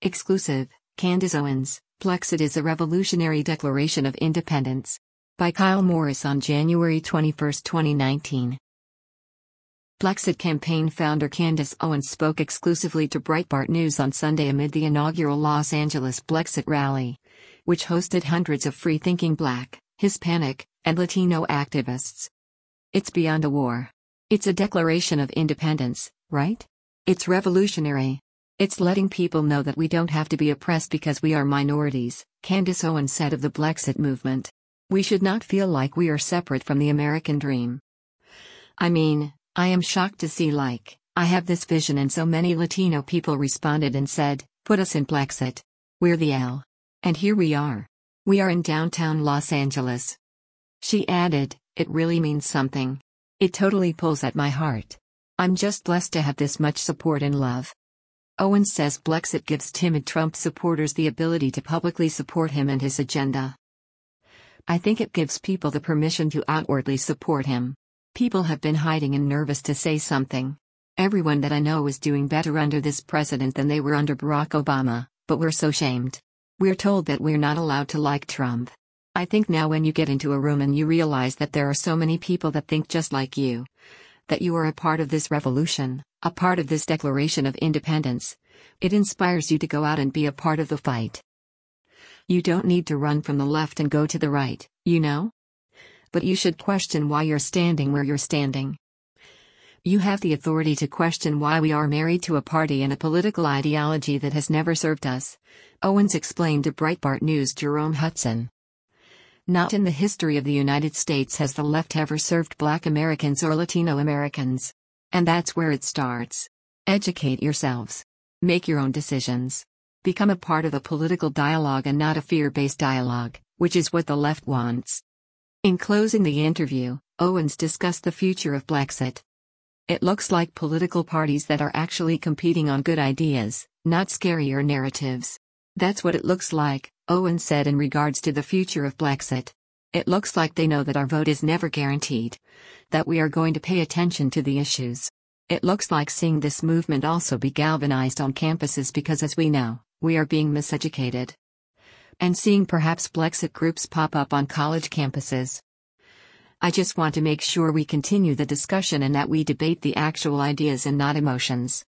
Exclusive, Candace Owens, Blexit is a revolutionary declaration of independence. By Kyle Morris on January 21, 2019. Blexit campaign founder Candace Owens spoke exclusively to Breitbart News on Sunday amid the inaugural Los Angeles Blexit rally, which hosted hundreds of free-thinking Black, Hispanic, and Latino activists. It's beyond a war. It's a declaration of independence, right? It's revolutionary. It's letting people know that we don't have to be oppressed because we are minorities, Candace Owens said of the Blexit movement. We should not feel like we are separate from the American dream. I mean, I am shocked to see I have this vision and so many Latino people responded and said, put us in Blexit. We're the L. And here we are. We are in downtown Los Angeles. She added, it really means something. It totally pulls at my heart. I'm just blessed to have this much support and love. Owens says Blexit gives timid Trump supporters the ability to publicly support him and his agenda. I think it gives people the permission to outwardly support him. People have been hiding and nervous to say something. Everyone that I know is doing better under this president than they were under Barack Obama, but we're so shamed. We're told that we're not allowed to like Trump. I think now when you get into a room and you realize that there are so many people that think just like you, that you are a part of this revolution, a part of this declaration of independence, it inspires you to go out and be a part of the fight. You don't need to run from the left and go to the right, you know? But you should question why you're standing where you're standing. You have the authority to question why we are married to a party and a political ideology that has never served us, Owens explained to Breitbart News' Jerome Hudson. Not in the history of the United States has the left ever served Black Americans or Latino Americans. And that's where it starts. Educate yourselves. Make your own decisions. Become a part of a political dialogue and not a fear-based dialogue, which is what the left wants. In closing the interview, Owens discussed the future of Blexit. It looks like political parties that are actually competing on good ideas, not scarier narratives. That's what it looks like, Owens said in regards to the future of Blexit. It looks like they know that our vote is never guaranteed, that we are going to pay attention to the issues. It looks like seeing this movement also be galvanized on campuses because, as we know, we are being miseducated. And seeing perhaps Blexit groups pop up on college campuses. I just want to make sure we continue the discussion and that we debate the actual ideas and not emotions.